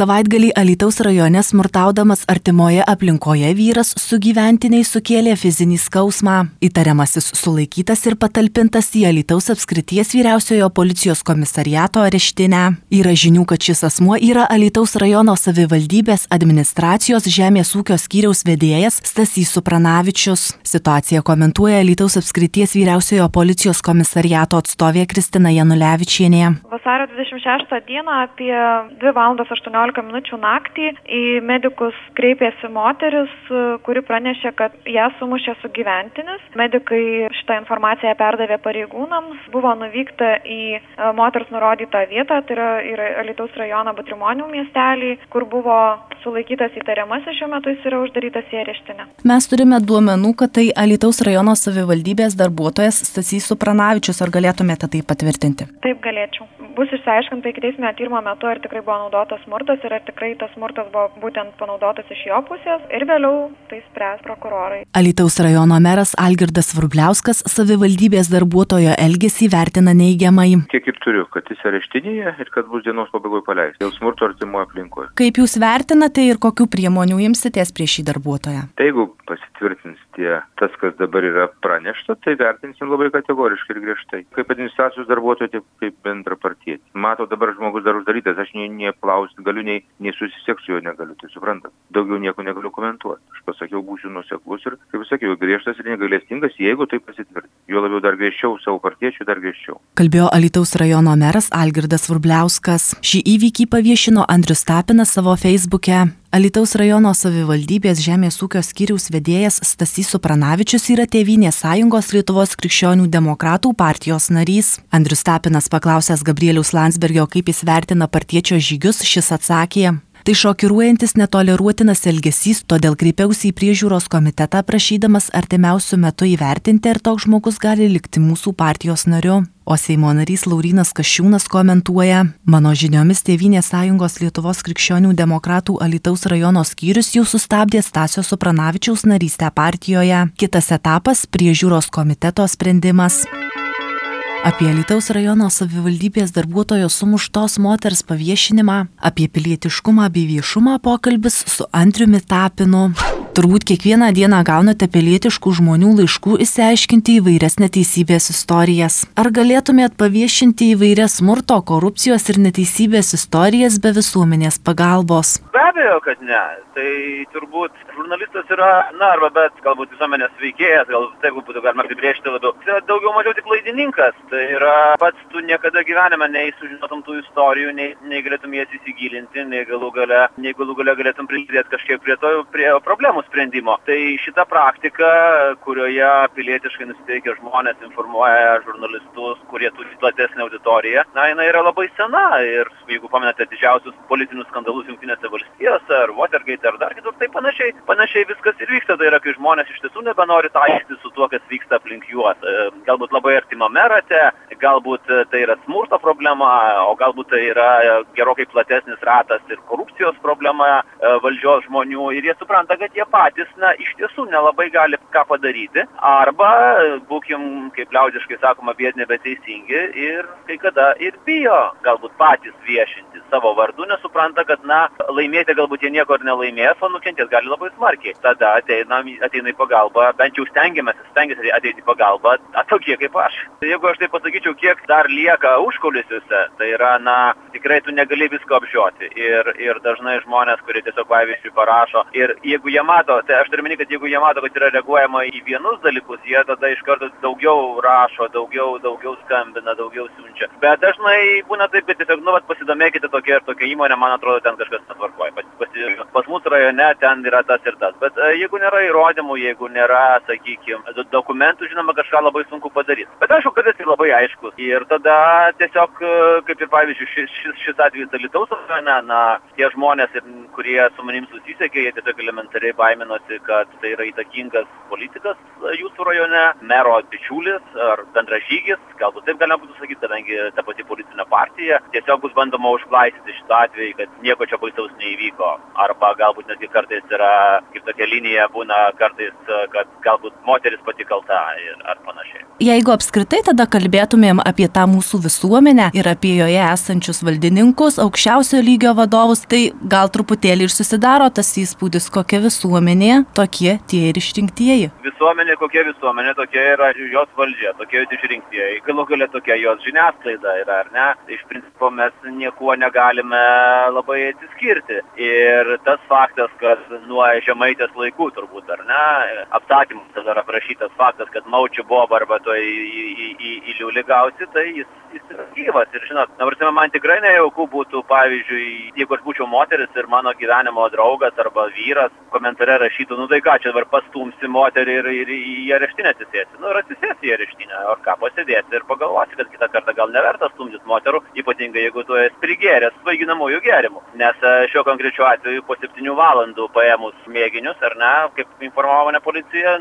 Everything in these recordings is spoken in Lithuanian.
Savaitgalį Alytaus rajone smurtaudamas artimoje aplinkoje vyras su gyventiniais sukėlė fizinį skausmą. Įtariamasis sulaikytas ir patalpintas į Alytaus apskrities vyriausiojo policijos komisariato areštinę. Yra žinių, kad šis asmuo yra Alytaus rajono savivaldybės administracijos žemės ūkio skyriaus vedėjas Stasys Supranavičius. Situaciją komentuoja Alytaus apskrities vyriausiojo policijos komisariato atstovė Kristina Janulevičienė. Vasario 26 dieną apie 2:18 minučių naktį į medikus kreipėsi moteris, kuri pranešė, kad ją sumušė sugyventinis. Medikai šitą informaciją perdavė pareigūnams. Buvo nuvykta į moters nurodytą vietą, tai yra Alytaus rajono Butrimonių miestelį, kur buvo sulaikytas įtariamasis, šiuo metu jis yra uždarytas į areštinę. Mes turime duomenų, kad tai Alytaus rajono savivaldybės darbuotojas Stasys Supranavičius. Ar galėtumėte tai patvirtinti? Taip, galėčiau. Bus išsiaiškinta ikiteisminio tyrimo metu, ar tikrai buvo naudotas smurtas ir ar tikrai tas smurtas buvo būtent panaudotas iš jo pusės, ir vėliau tai spręs prokurorai. Alytaus rajono meras Algirdas Vrubliauskas savivaldybės darbuotojo elgesį vertina neigiamai. Tiek ir turiu, kad jis areštinėje ir kad bus dienos pabaigoje paleistas dėl smurto artimoje aplinkoje. Kaip jūs vertinate ir kokių priemonių imsitės prieš šį darbuotoją? Tai jeigu pasitvirtins tas, kas dabar yra pranešta, tai vertinsim labai kategoriškai ir griežtai. Kaip administracijos darbuotojai, taip kaip bendrapartietis. Mato, dabar žmogus dar uždarytas, aš neklausti galiu, nei susisiekti su juo negaliu, tai suprantat. Daugiau nieko negaliu komentuoti. Aš pasakiau, būsiu nuoseklus ir, kaip sakiau, griežtas ir negailestingas, jeigu tai pasitvirtins. Jo labiau dar griežčiau, savo partiečių dar griežčiau. Kalbėjo Alytaus rajono meras Algirdas Vrubliauskas. Šį įvykį paviešino Andrius Tapinas savo Facebook'e. Alytaus rajono savivaldybės žemės ūkio skyriaus vedėjas Stasys Supranavičius yra Tėvynės sąjungos Lietuvos krikščionių demokratų partijos narys. Andrius Tapinas paklausęs Gabrieliaus Landsbergio, kaip jis vertina partiečio žygius, šis atsakė: tai šokiruojantis netoleruotinas elgesys, todėl kreipiausi į priežiūros komitetą prašydamas artimiausiu metu įvertinti, ar toks žmogus gali likti mūsų partijos nariu. O Seimo narys Laurynas Kasčiūnas komentuoja: mano žiniomis Tėvynės sąjungos Lietuvos krikščionių demokratų Alytaus rajono skyrius jau sustabdė Stasio Supranavičiaus narystę partijoje. Kitas etapas – priežiūros komiteto sprendimas. Apie Alytaus rajono savivaldybės darbuotojo sumuštos moters paviešinimą, apie pilietiškumą bei viešumą pokalbis su Andriumi Tapinu. Turbūt kiekvieną dieną gaunate pilietiškų žmonių laiškų išsiaiškinti įvairias neteisybės istorijas. Ar galėtumėt paviešinti įvairias smurto, korupcijos ir neteisybės istorijas be visuomenės pagalbos? Be abejo, kad ne. Tai turbūt žurnalistas yra, arba bet galbūt visuomenės veikėjas, gal taip būtų galima apibrėžti labiau. Tai yra daugiau mažiau tik laidininkas. Tai yra pats tu niekada gyvenime nei sužinotum tų istorijų, nei galėtum jas įsigilinti, nei galų gale galėtum prisidėti kažkiek prie problemų sprendimo. Tai šita praktika, kurioje pilietiškai nusiteikę žmonės informuoja žurnalistus, kurie turi platesnę auditoriją, jinai yra labai sena. Ir jeigu pamenate didžiausius politinius skandalus Jungtinėse valstijose, ar Watergate, ar dar kitur, tai panašiai viskas ir vyksta. Tai yra, kai žmonės iš tiesų nebenori taikstyti su tuo, kas vyksta aplink juos. Galbūt labai artimame rate, galbūt tai yra smurto problema, o galbūt tai yra gerokai platesnis ratas ir korupcijos problema valdžios žmonių. Ir jie supranta, kad jie patys, iš tiesų nelabai gali ką padaryti. Arba, būkim, kaip liaudiškai sakoma, biedni, bet teisingi ir kai kada ir bijo galbūt patys viešinti savo vardu, nesupranta, kad, laimėti galbūt jie nieko ir nelaimės, o nukentės gali labai smarkiai. Tada ateina į pagalbą, bent jau stengiasi ateiti į pagalbą, tokie kaip aš. Jeigu aš tai pasakyčiau, kiek dar lieka užkulisiuose, tai yra, tikrai tu negali visko apžioti. Ir dažnai žmonės, kurie tiesiog pavyzdžiui parašo, ir jeigu jie mato, tai aš turiu minėti, kad jeigu jie mato, kad yra reaguojama į vienus dalykus, jie tada iš karto daugiau rašo, daugiau skambina, daugiau siunčia. Bet dažnai būna taip, kad tiesiog, pasidomėkite tokia ir tokia įmonė, man atrodo, ten kažkas netvarkoja. Pas mūsų rajone ten yra tas ir tas. Bet jeigu nėra įrodymų, jeigu nėra, sakykime, dokumentų, žinoma, kažką labai sunku padaryti. Bet aišku, kad jis yra labai aiškus. Ir tada tiesiog, kaip ir pavyzdžiui, šis atvejis Alytaus rajone, tie žmonės, kurie su manim susisiekė, jie tiesiog elementariai baiminosi, kad tai yra įtakingas politikas jūsų rajone, mero bičiulis ar bendražygis, galbūt taip galima būtų sakyti, kadangi ta pati politinė partija, tiesiog bus bandoma užglaistyti šitą atvejį, kad nieko čia baisaus neįvyko. Arba galbūt netgi kartais yra, kaip tokia linija būna kartais, kad galbūt moteris pati kalta ar panašiai. Jeigu apskritai tada kalbėtume kalbėtumėm apie tą mūsų visuomenę ir apie joje esančius valdininkus, aukščiausio lygio vadovus, tai gal truputėlį ir susidaro tas įspūdis, kokia visuomenė, tokie tie ir išrinktieji. Visuomenė, kokia visuomenė, tokia yra jos valdžia, tokie jos išrinktieji. Galų galia tokia jos žiniasklaida yra, ar ne? Iš principo mes niekuo negalime labai atsiskirti. Ir tas faktas, kad nuo Žemaitės laikų turbūt, ar ne, apsakymus tada aprašytas faktas, kad Maučių Boba arba to į liulį gausi, tai jis yra gyvas. Ir žinot, man tikrai nejauku būtų, pavyzdžiui, jeigu aš būčiau moteris ir mano gyvenimo draugas arba vyras komentare rašytų, nu tai ką, čia dabar pastumsi moterį ir į areštinę atsisėsi. Nu ir atsisėsi į areštinę, ar ką, pasėdėsi ir pagalvosi, kad kitą kartą gal neverta stumdys moterų, ypatingai jeigu tu esi prigėręs svaiginamųjų gėrimų. Nes šiuo konkrečiu atveju po 7 valandų paėmus mėginius, ar ne, kaip informavo mane policija,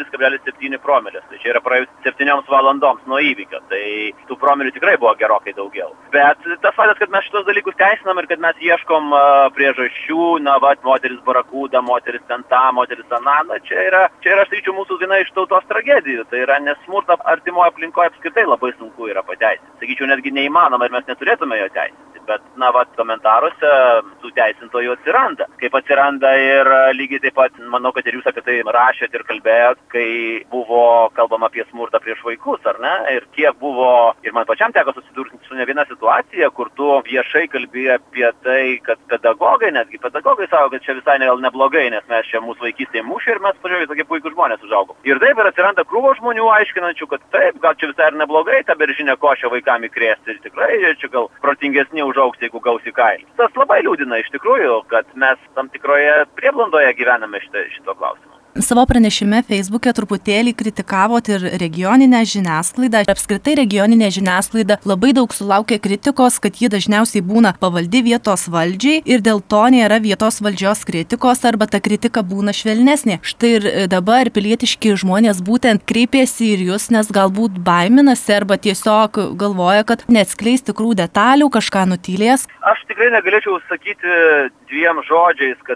0,7 promilės. Tai čia yra praėjus 7 valandoms nuo įvykio. Tai tų promilių tikrai buvo gerokai daugiau. Bet tas faktas, kad mes šitos dalykus teisinam ir kad mes ieškom priežasčių, na, moteris barakuda, moteris ten ta, moteris ana, na, čia yra, aš sakyčiau, mūsų viena iš tautos tragedijų. Tai yra nesmurtą artimoje aplinkoje apskritai labai sunku yra pateisinti. Sakyčiau, netgi neįmanoma ir mes neturėtume jo teisinti. Bet, na, komentaruose tų teisintojų atsiranda. Kaip atsiranda ir lygiai taip pat, manau, kad ir jūs apie tai rašėt ir kalbėjot, kai buvo kalbama apie smurtą prieš vaikus, ar ne? Ir kiek buvo, ir man pačiam teko susidurti su ne viena situacija, kur tu viešai kalbėjai apie tai, kad pedagogai sako, kad čia visai neblogai, nes mes čia mūsų vaikystėje mušė ir mes, pažiūrėjau, tokie puikūs žmonės užaugom. Ir taip ir atsiranda krūvo žmonių aiškinančių, kad taip, gal čia visai ir neblogai, ta beržinė košė vaikam įkrėsti ir tikrai čia gal protingesni užaugs, jeigu gausi kailį. Tas labai liūdina iš tikrųjų, kad mes tam tikroje prieblandoje gyvename šito klausimo. Savo pranešime Facebook'e truputėlį kritikavot ir regioninę žiniasklaidą. Apskritai regioninė žiniasklaida labai daug sulaukia kritikos, kad ji dažniausiai būna pavaldi vietos valdžiai ir dėl to nėra vietos valdžios kritikos arba ta kritika būna švelnesnė. Štai ir dabar pilietiški žmonės būtent kreipėsi ir jūs, nes galbūt baiminasi arba tiesiog galvoja, kad neatskleis tikrų detalių, kažką nutylės. Aš tikrai negalėčiau sakyti 2 žodžiais, kad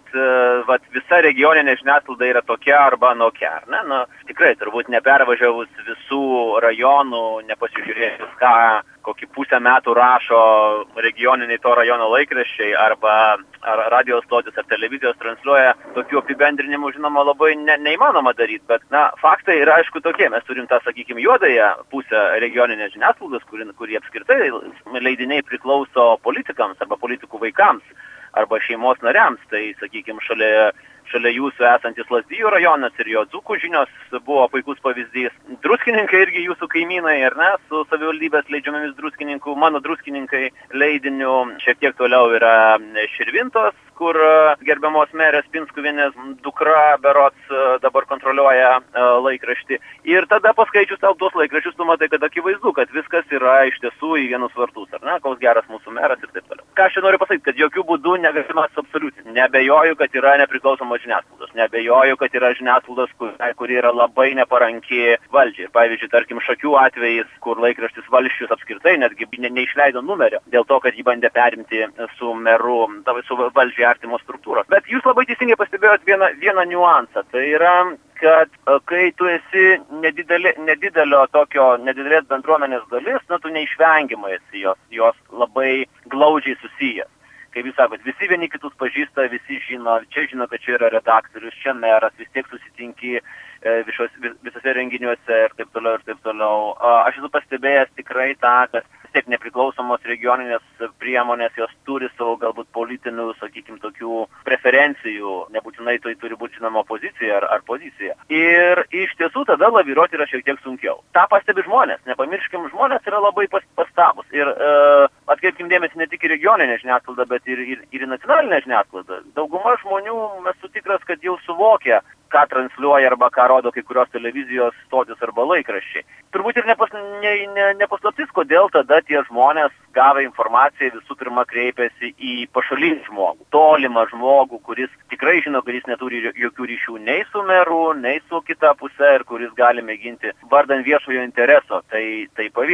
visa regioninė žiniasklaida yra tokia arba anokia, ar ne? Na, tikrai, turbūt nepervažiavus visų rajonų, nepasižiūrėjus, kokį pusę metų rašo regioniniai to rajono laikraščiai arba ar radijos stotis ar televizijos transliuoja, tokių apibendrinimų, žinoma, labai neįmanoma daryti, bet, na, faktai yra aišku tokie. Mes turim tą, sakykime, juodąją pusę regioninės žiniasklaidos, kuri apskritai leidiniai priklauso politikams arba politikų vaikams arba šeimos nariams. Tai, sakykime, šalia jūsų esantis Lazdijų rajonas ir jo Dzūkų žinios buvo puikus pavyzdys. Druskininkai irgi jūsų kaimynai, ar ne, su savivaldybės leidžiamomis druskininkų. Mano druskininkai leidiniu šiek tiek toliau yra Širvintos, kur gerbiamos merės Pinskuvienės dukra berods dabar kontroliuoja laikraštį. Ir tada paskaičius tau tuos laikraščius, tu matai, kad akivaizdu, kad viskas yra iš tiesų į vienus vartus, ar ne, koks geras mūsų meras ir taip toliau. Ką aš čia noriu pasakyti, kad jokių būdų negalima absoliutinti. Neabejoju, kad yra nepriklausomos žiniasklaidos. Neabejoju, kad yra žiniasklaidos, kuri yra labai neparanki valdžiai. Pavyzdžiui, tarkim, Šakių atvejais, kur laikraštis Valsčius apskritai netgi neišleido numerio dėl to, kad jį bandė perimti su meru, su valdžiai artimos struktūros. Bet jūs labai teisingai pastebėjot vieną niuansą. Tai yra, kad kai tu esi nedidelės bendruomenės dalis, na, tu neišvengiamai esi jos labai glaudžiai susijęs. Kaip jūs sakot, visi vieni kitus pažįsta, visi žino, kad čia yra redaktorius, čia meras, vis tiek susitinki visose renginiuose ir taip toliau ir taip toliau. Aš esu pastebėjęs tikrai tą, kad vis tiek nepriklausomos regioninės priemonės, jos turi savo galbūt politinių, sakykime, tokių preferencijų, nebūtinai tai turi būti žinoma opozicija ar pozicija. Ir iš tiesų tada laviruoti yra šiek tiek sunkiau. Ta pastebi žmonės, nepamirškim, žmonės yra labai pastabus. Ir atkreipkim dėmesį ne tik į regioninę žiniasklaidą, bet ir į nacionalinę žiniasklaidą. Dauguma žmonių, esu tikras, kad jau suvokia, ką transliuoja arba ką rodo kai kurios televizijos stotis arba laikraščiai. Turbūt ir nepaslaptis, kodėl tada tie žmonės gavę informaciją visų pirma kreipiasi į pašalinį žmogų, tolimą žmogų, kuris tikrai žino, kad jis neturi jokių ryšių nei su meru, nei su kita puse ir kuris gali mėginti vardan viešojo intereso tai paviešinti.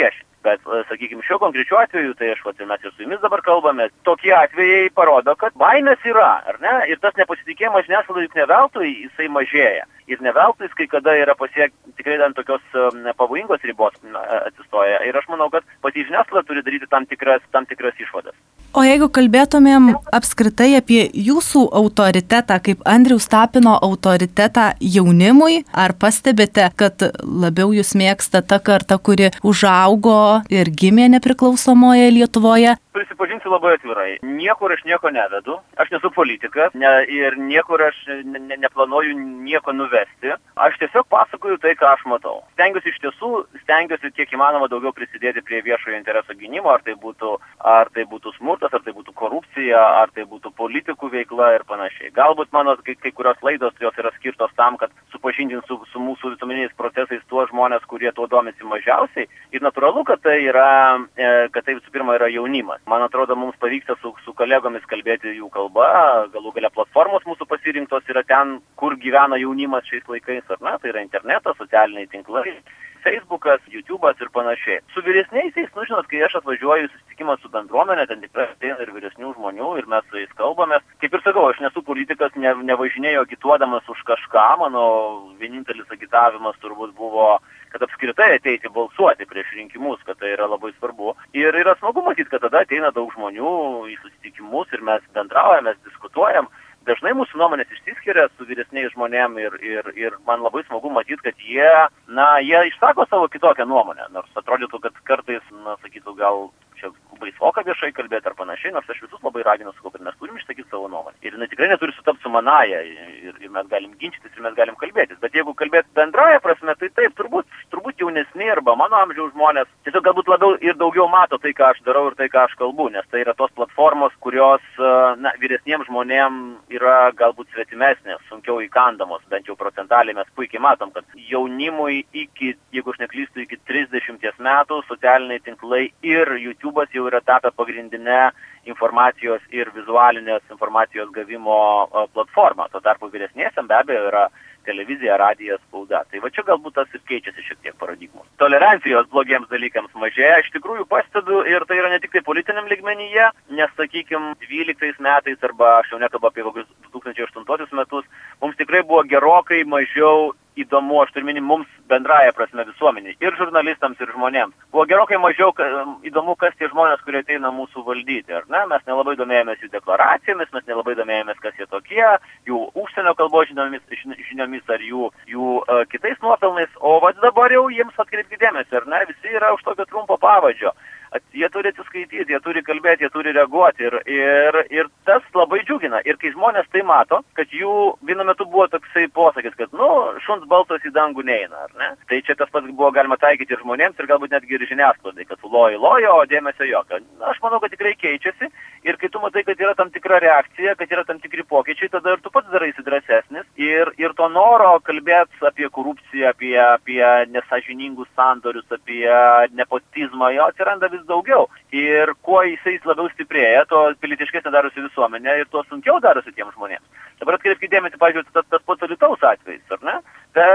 Bet, sakykime, šiuo konkrečiu atveju, tai mes ir su jumis dabar kalbame, tokie atvejai parodo, kad baimės yra, ar ne? Ir tas nepasitikėjimas žiniasklaidai juk ne veltui jisai mažėja. Ir ne veltui kai kada yra tikrai ant tokios pavojingos ribos atsistoja. Ir aš manau, kad pati žiniasklaida turi daryti tam tikras išvadas. O jeigu kalbėtumėm apskritai apie jūsų autoritetą, kaip Andriaus Tapino autoritetą jaunimui, ar pastebite, kad labiau jūs mėgsta ta karta, kuri užaugo ir gimė nepriklausomoje Lietuvoje? Prisipažinsiu labai atvirai. Niekur aš nieko nevedu. Aš nesu politikas ir niekur aš neplanuoju nieko nuvesti. Aš tiesiog pasakoju tai, ką aš matau. Stengiuosi kiek įmanoma daugiau prisidėti prie viešojo intereso gynimo, ar tai būtų smurtas, ar tai būtų korupcija, ar tai būtų politikų veikla ir panašiai. Galbūt mano kai kurios laidos jos yra skirtos tam, kad supažindinti su mūsų visuomeniniais procesais tuos žmonės, kurie tuo domisi mažiausiai. Ir natūralu, kad tai visų pirma yra jaunimas. Man atrodo, mums pavyksta su kolegomis kalbėti jų kalba, galų galia platformos mūsų pasirinktos yra ten, kur gyvena jaunimas šiais laikais, ar ne? Tai yra internetas, socialiniai tinklai, Facebookas, YouTube'as ir panašiai. Su vyresniaisiais, žinot, kai aš atvažiuoju į susitikimą su bendruomenė, ten tikrai ateina ir vyresnių žmonių ir mes su jais kalbamės. Kaip ir sakau, aš nesu politikas, nevažinėjau agituodamas už kažką, mano vienintelis agitavimas turbūt buvo, kad apskritai ateiti balsuoti prieš rinkimus, kad tai yra labai svarbu. Ir yra smagu matyti, kad tada ateina daug žmonių į susitikimus ir mes bendraujam, mes diskutuojam. Dažnai mūsų nuomonės išsiskiria su vyresniais žmonėm ir man labai smagu matyti, kad jie išsako savo kitokią nuomonę. Nors atrodytų, kad kartais, sakytų, gal čia baisoka viešai kalbėti ar panašiai, nors aš visus labai raginu, sakau, kad mes turim išsakyti savo nuomonę. Ir tikrai neturi sutapti su manaja ir mes galim ginčytis ir mes galim kalbėtis. Bet jeigu kalbėti bendraja prasme, tai taip, turbūt jaunesni arba mano amžiaus žmonės tiesiog galbūt labiau ir daugiau mato tai, ką aš darau ir tai, ką aš kalbu, nes tai yra tos platformos, kurios vyresniems žmonėms yra galbūt svetimesnės, sunkiau įkandamos, bent jau procentaliai mes puikiai matom, kad jaunimui jeigu aš neklystu, iki 30 metų socialiniai tinklai ir YouTube'as jau yra tapę pagrindinę informacijos ir vizualinės informacijos gavimo platformą. Tuo tarpu vyresniesiam be abejo yra televizija, radijas, spauda. Tai va čia galbūt tas ir keičiasi šiek tiek paradigmos. Tolerancijos blogiems dalykams mažėja, iš tikrųjų pastebiu, ir tai yra ne tik tai politiniam lygmenyje, nes, sakykime, 12 metais arba aš jau nekalbu apie 2008 metus, mums tikrai buvo gerokai mažiau įdomu, aš turiu minį mums bendraja prasme visuomeniai, ir žurnalistams, ir žmonėms. Buvo gerokai mažiau įdomu, kas tie žmonės, kurie ateina mūsų valdyti, ar ne? Mes nelabai domėjomės jų deklaracijomis, mes nelabai domėjomės, kas jie tokie, jų užsienio kalbos žiniomis ar jų kitais nuopelnais, o dabar jau jiems atkreipti dėmesį, ar ne? Visi yra už tokio trumpo pavadžio. Jie turi atsiskaityti, jie turi kalbėti, jie turi reaguoti ir tas labai džiugina. Ir kai žmonės tai mato, kad jų vienu metu buvo toksai posakis, kad, šuns balsas į dangų neina, ar ne? Tai čia tas pats buvo galima taikyti ir žmonėms ir galbūt netgi ir žiniasklaidai, kad lojo, o dėmesio jokio. Aš manau, kad tikrai keičiasi ir kai tu matai, kad yra tam tikra reakcija, kad yra tam tikri pokyčiai, tada ir tu pats daraisi drąsesnis ir to noro kalbėti apie korupciją, apie nesąžiningus sandorius, apie nepotizmą, jo atsiranda vis daugiau. Ir kuo jisai labiau stiprėja, to pilietiškesnė darosi visuomenė ir tuo sunkiau darosi tiems žmonėms. Dabar atkreipkite dėmesį, pavyzdžiui, tas pats Alytaus atvejis, ar ne?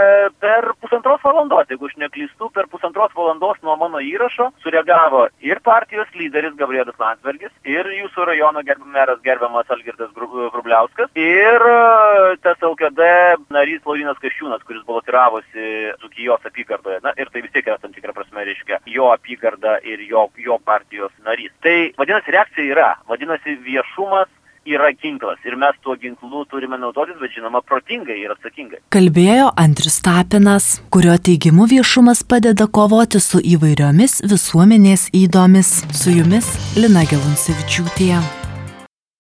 Per 1,5 valandos, jeigu aš neklystu, per 1,5 valandos nuo mano įrašo sureagavo ir partijos lyderis Gabrielius Landsbergis, ir jūsų rajono meras gerbiamas Algirdas Vrubliauskas, ir tas LKD narys Laurynas Kasčiūnas, kuris balotiravosi Dzūkijos apygardoje. Ir tai vis tiek yra tam tikra prasme, reiškia, jo apygarda ir jo partijos narys. Tai vadinasi, reakcija yra, vadinasi, viešumas yra ginklas ir mes tuo ginklu turime naudotis, bet žinoma, protingai ir atsakingai. Kalbėjo Andrius Tapinas, kurio teigimu viešumas padeda kovoti su įvairiomis visuomenės ydomis. Su jumis Lina Geluncevičiūtė.